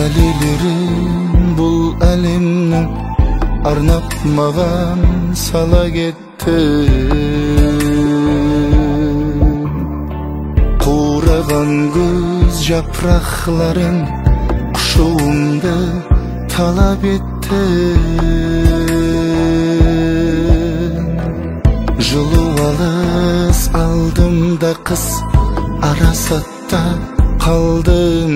Әлелерім бұл әлемнің арнап маған сала кетті. Қураған көз жапырақларын құшуымды талап етті. Жылу алыс алдымда қыс, арасатта қалдым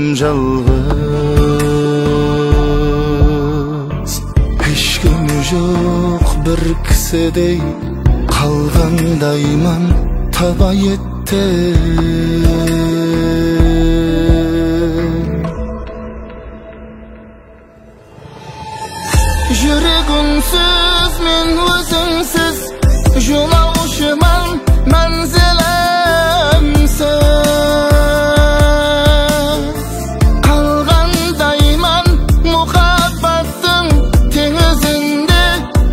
жалғыз. Ешкімі жоқ бір кісідей қалғандайман таба етті. Жүрегіңсіз мен өзіңсіз жолаушыман, мәнзілімсіз қалғандайман мұхаббаттың теңізінде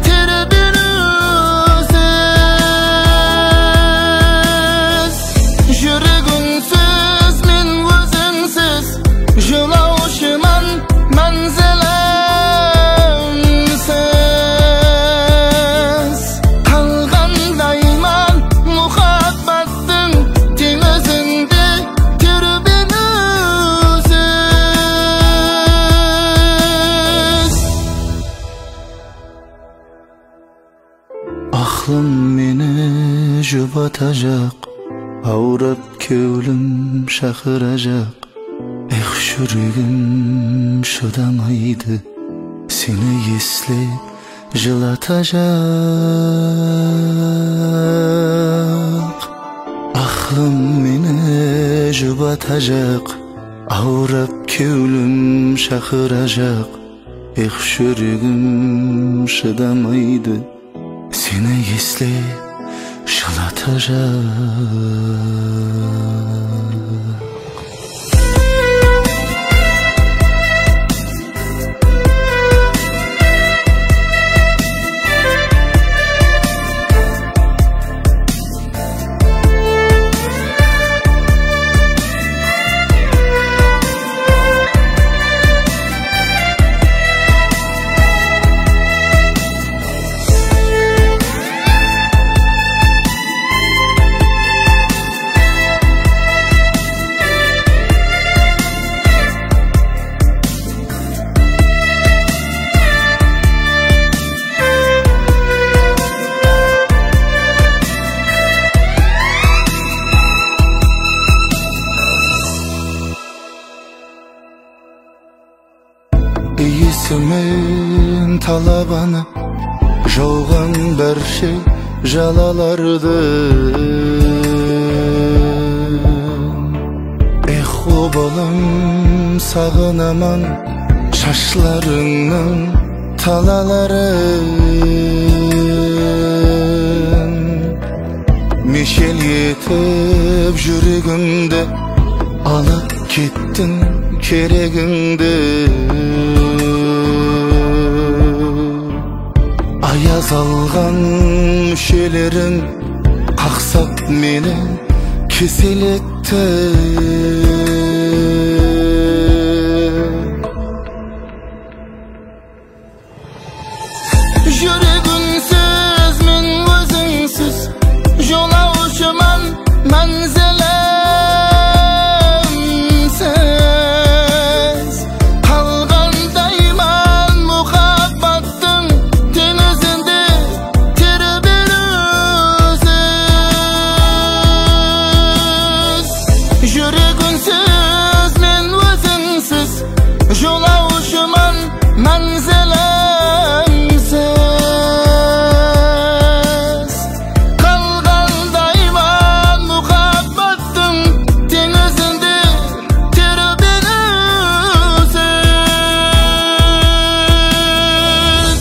тербелусіз. Жүрегіңсіз мен өзіңсіз жолаушыман, мәнзілімсіз қалғандайман мұхаббаттың теңізінде тербелусіз. Ақлым мені жұбатажақ, аурап кеулім шақырajақ. Эх, жүрегім шыдамайды, сені еслеп жылатажақ. Ақлым мені жұбатажақ, аурап кеулім шақырajақ. Эх, жүрегім шыдамайды, сені еслеп жылатажақ. Есімен талабаны жауған бір şey жалаларды. Эх, обалым сағынаман шашларыңның талаларын. Мешел етіп жүрегімді алып кеттің керегіңді. Аяз алған мүшелерің қақсап мені кеселетті. Жүрегіңсіз мен өзіңсіз жолаушыман, мәнзілімсіз қалғандайман мұхаббаттың теңізінде тербелусіз. Жүрегіңсіз мен өзіңсіз жолаушыман, мәнзілімсіз қалғандайман мұхаббаттың теңізінде тербелусіз.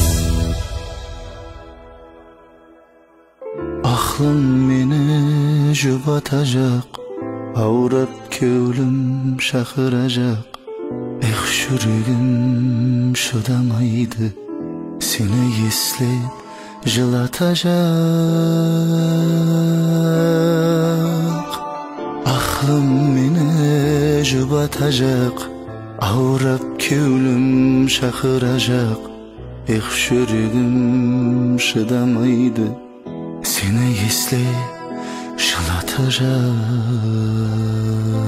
Ақлым мені жұбатажақ, аурап кеулім шақырajақ. Эх, жүрегім шыдамайды, сені еслеп жылатажақ. Ақлым мені жұбатажақ, Avrap kevlim şakıracak, şürегim şıdamaydı, seni esle şılatacak.